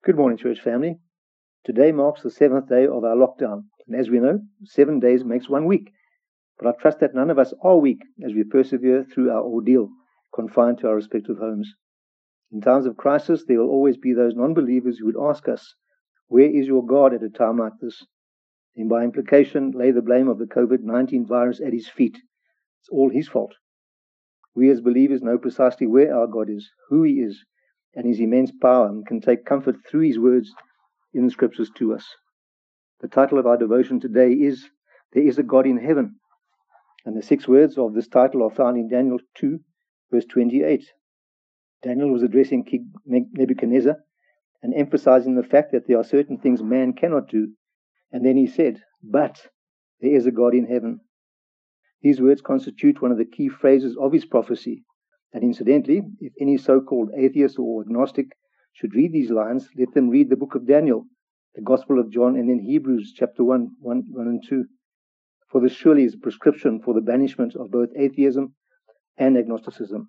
Good morning, church family. Today marks the 7th day of our lockdown, and as we know, 7 days makes 1 week. But I trust that none of us are weak as we persevere through our ordeal, confined to our respective homes. In times of crisis, there will always be those non-believers who would ask us, where is your God at a time like this? And by implication, lay the blame of the COVID-19 virus at his feet. It's all his fault. We as believers know precisely where our God is, who he is, and his immense power, and can take comfort through his words in the scriptures to us. The title of our devotion today is, There is a God in Heaven. And the 6 words of this title are found in Daniel 2, verse 28. Daniel was addressing King Nebuchadnezzar and emphasizing the fact that there are certain things man cannot do. And then he said, but there is a God in heaven. These words constitute one of the key phrases of his prophecy. And incidentally, if any so-called atheist or agnostic should read these lines, let them read the book of Daniel, the Gospel of John, and then Hebrews chapter 1 and 2. For this surely is a prescription for the banishment of both atheism and agnosticism.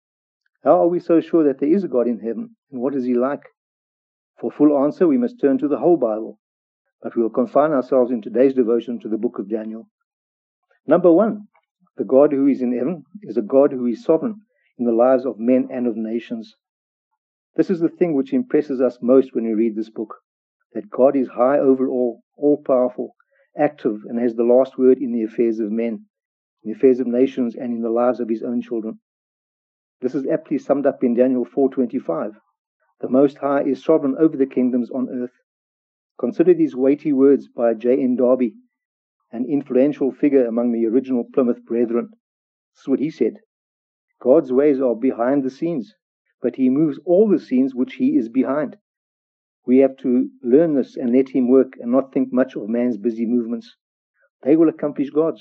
How are we so sure that there is a God in heaven, and what is he like? For full answer, we must turn to the whole Bible, but we will confine ourselves in today's devotion to the book of Daniel. Number 1, the God who is in heaven is a God who is sovereign in the lives of men and of nations. This is the thing which impresses us most when we read this book, that God is high over all powerful, active, and has the last word in the affairs of men, in the affairs of nations, and in the lives of his own children. This is aptly summed up in Daniel 4:25. The Most High is sovereign over the kingdoms on earth. Consider these weighty words by J.N. Darby, an influential figure among the original Plymouth Brethren. This is what he said. God's ways are behind the scenes, but he moves all the scenes which he is behind. We have to learn this and let him work and not think much of man's busy movements. They will accomplish God's.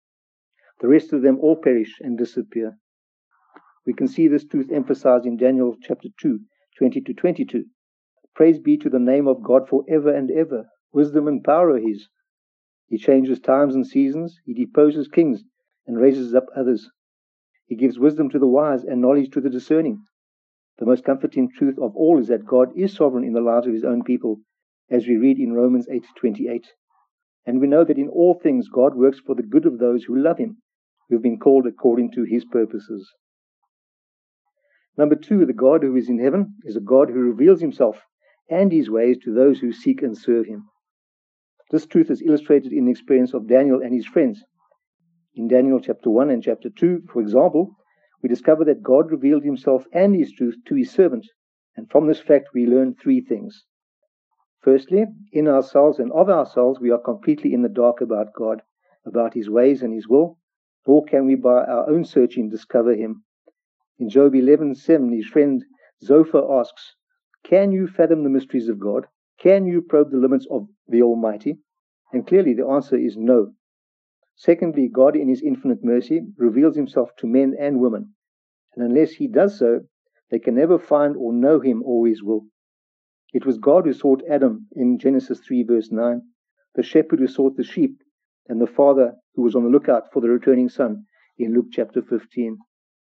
The rest of them all perish and disappear. We can see this truth emphasized in Daniel chapter 2, 20-22. Praise be to the name of God forever and ever. Wisdom and power are his. He changes times and seasons. He deposes kings and raises up others. He gives wisdom to the wise and knowledge to the discerning. The most comforting truth of all is that God is sovereign in the lives of his own people, as we read in Romans 8:28. And we know that in all things God works for the good of those who love him, who have been called according to his purposes. Number 2, the God who is in heaven is a God who reveals himself and his ways to those who seek and serve him. This truth is illustrated in the experience of Daniel and his friends. In Daniel chapter 1 and chapter 2, for example, we discover that God revealed himself and his truth to his servant, and from this fact we learn 3 things. Firstly, in ourselves and of ourselves we are completely in the dark about God, about his ways and his will, nor can we by our own searching discover him. In Job 11:7, his friend Zophar asks, can you fathom the mysteries of God? Can you probe the limits of the Almighty? And clearly the answer is no. Secondly, God in his infinite mercy reveals himself to men and women, and unless he does so, they can never find or know him or his will. It was God who sought Adam in Genesis 3 verse 9, the shepherd who sought the sheep, and the father who was on the lookout for the returning son in Luke chapter 15.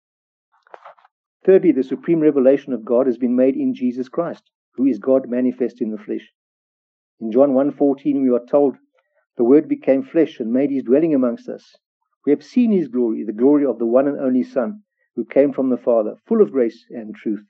Thirdly, the supreme revelation of God has been made in Jesus Christ, who is God manifest in the flesh. In John 1:14 we are told, the Word became flesh and made his dwelling amongst us. We have seen his glory, the glory of the one and only Son, who came from the Father, full of grace and truth.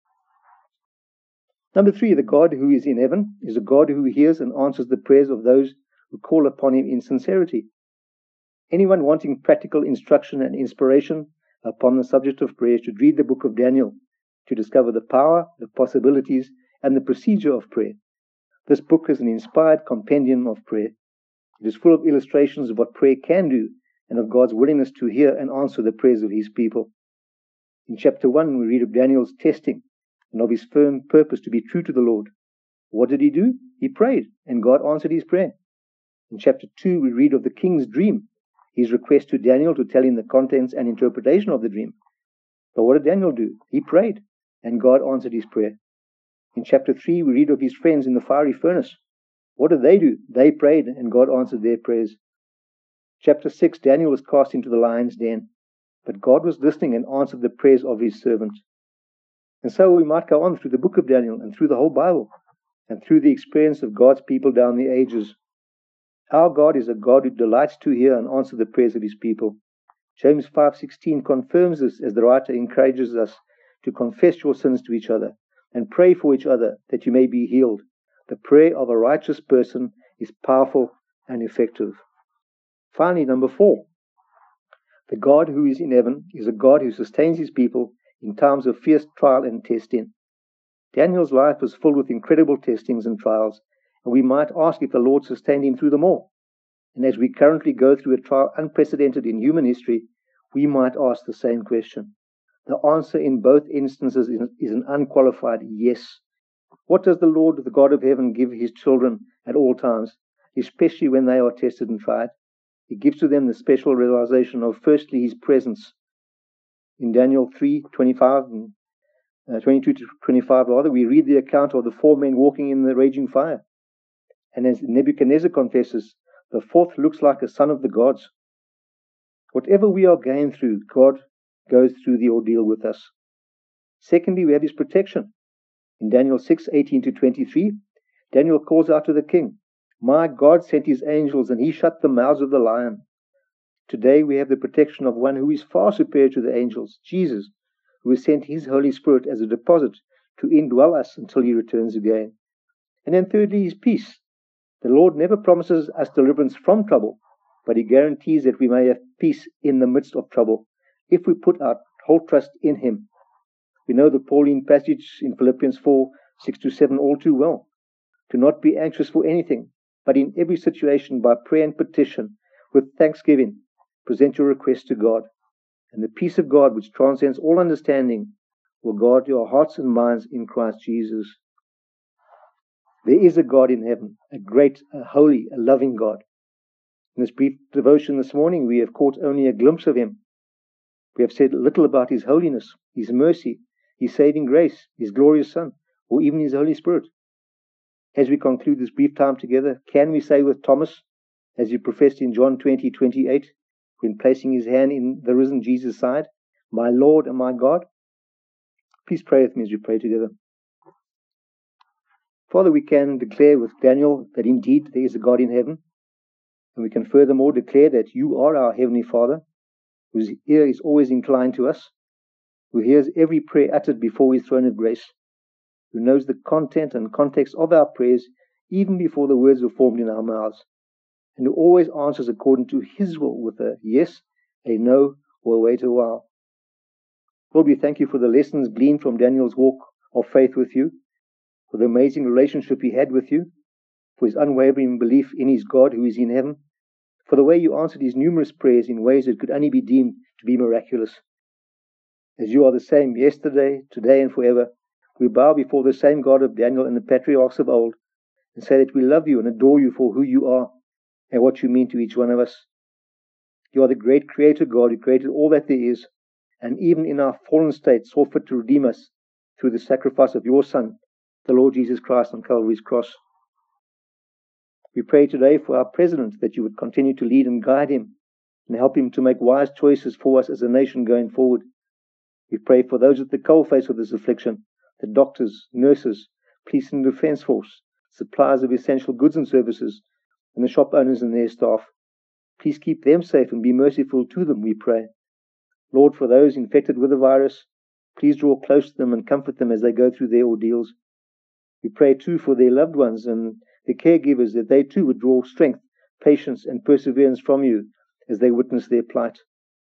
Number 3, the God who is in heaven is a God who hears and answers the prayers of those who call upon him in sincerity. Anyone wanting practical instruction and inspiration upon the subject of prayer should read the book of Daniel to discover the power, the possibilities, and the procedure of prayer. This book is an inspired compendium of prayer. It is full of illustrations of what prayer can do and of God's willingness to hear and answer the prayers of his people. In chapter 1, we read of Daniel's testing and of his firm purpose to be true to the Lord. What did he do? He prayed, and God answered his prayer. In chapter 2, we read of the king's dream, his request to Daniel to tell him the contents and interpretation of the dream. But what did Daniel do? He prayed, and God answered his prayer. In chapter 3, we read of his friends in the fiery furnace. What did they do? They prayed, and God answered their prayers. Chapter 6, Daniel was cast into the lion's den, but God was listening and answered the prayers of his servant. And so we might go on through the book of Daniel and through the whole Bible, and through the experience of God's people down the ages. Our God is a God who delights to hear and answer the prayers of his people. James 5:16 confirms this as the writer encourages us to confess your sins to each other and pray for each other that you may be healed. The prayer of a righteous person is powerful and effective. Finally, number 4. The God who is in heaven is a God who sustains his people in times of fierce trial and testing. Daniel's life was filled with incredible testings and trials, and we might ask if the Lord sustained him through them all. And as we currently go through a trial unprecedented in human history, we might ask the same question. The answer in both instances is an unqualified yes. What does the Lord, the God of heaven, give his children at all times, especially when they are tested and tried? He gives to them the special realization of, firstly, his presence. In Daniel 3:25 and 22 to 25, we read the account of the 4 men walking in the raging fire. And as Nebuchadnezzar confesses, the fourth looks like a son of the gods. Whatever we are going through, God goes through the ordeal with us. Secondly, we have his protection. In Daniel 6:18 to 23, Daniel calls out to the king, "My God sent his angels and he shut the mouths of the lion." Today we have the protection of one who is far superior to the angels, Jesus, who has sent his Holy Spirit as a deposit to indwell us until he returns again. And then thirdly, his peace. The Lord never promises us deliverance from trouble, but he guarantees that we may have peace in the midst of trouble, if we put our whole trust in him. We know the Pauline passage in Philippians 4:6 to 7 all too well. Do not be anxious for anything, but in every situation by prayer and petition, with thanksgiving, present your requests to God. And the peace of God, which transcends all understanding, will guard your hearts and minds in Christ Jesus. There is a God in heaven, a great, a holy, a loving God. In this brief devotion this morning, we have caught only a glimpse of him. We have said little about his holiness, his mercy, his saving grace, his glorious Son, or even his Holy Spirit. As we conclude this brief time together, can we say with Thomas, as he professed in John 20:28, when placing his hand in the risen Jesus' side, "My Lord and my God"? Please pray with me as we pray together. Father, we can declare with Daniel that indeed there is a God in heaven, and we can furthermore declare that you are our Heavenly Father, whose ear is always inclined to us, who hears every prayer uttered before his throne of grace, who knows the content and context of our prayers even before the words are formed in our mouths, and who always answers according to his will with a yes, a no, or a wait a while. Lord, we thank you for the lessons gleaned from Daniel's walk of faith with you, for the amazing relationship he had with you, for his unwavering belief in his God who is in heaven, for the way you answered his numerous prayers in ways that could only be deemed to be miraculous. As you are the same yesterday, today, and forever, we bow before the same God of Daniel and the patriarchs of old, and say that we love you and adore you for who you are and what you mean to each one of us. You are the great Creator God who created all that there is, and even in our fallen state saw fit to redeem us through the sacrifice of your Son, the Lord Jesus Christ, on Calvary's cross. We pray today for our President, that you would continue to lead and guide him and help him to make wise choices for us as a nation going forward. We pray for those at the coalface of this affliction, the doctors, nurses, police and defense force, suppliers of essential goods and services, and the shop owners and their staff. Please keep them safe and be merciful to them, we pray. Lord, for those infected with the virus, please draw close to them and comfort them as they go through their ordeals. We pray too for their loved ones and their caregivers, that they too would draw strength, patience, and perseverance from you as they witness their plight.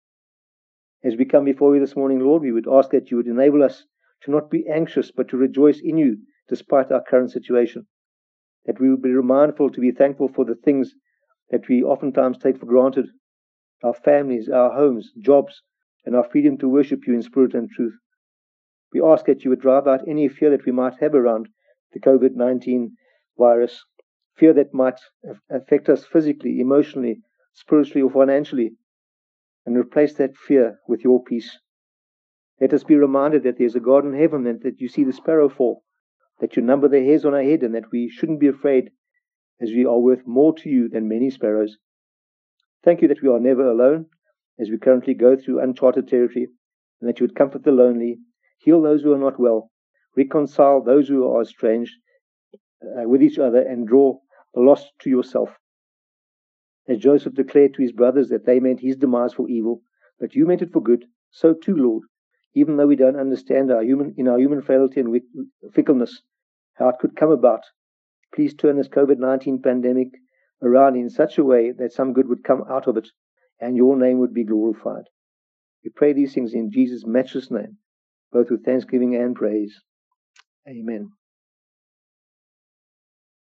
As we come before you this morning, Lord, we would ask that you would enable us to not be anxious, but to rejoice in you despite our current situation. That we would be mindful to be thankful for the things that we oftentimes take for granted, our families, our homes, jobs, and our freedom to worship you in spirit and truth. We ask that you would drive out any fear that we might have around the COVID-19 virus, fear that might affect us physically, emotionally, spiritually, or financially, and replace that fear with your peace. Let us be reminded that there's a God in heaven, and that you see the sparrow fall, that you number the hairs on our head, and that we shouldn't be afraid, as we are worth more to you than many sparrows. Thank you that we are never alone, as we currently go through uncharted territory, and that you would comfort the lonely, heal those who are not well, reconcile those who are estranged, with each other and draw the lost to yourself. As Joseph declared to his brothers that they meant his demise for evil, but you meant it for good, so too, Lord, even though we don't understand in our human frailty and fickleness, how it could come about, please turn this COVID-19 pandemic around in such a way that some good would come out of it and your name would be glorified. We pray these things in Jesus' matchless name, both with thanksgiving and praise. Amen.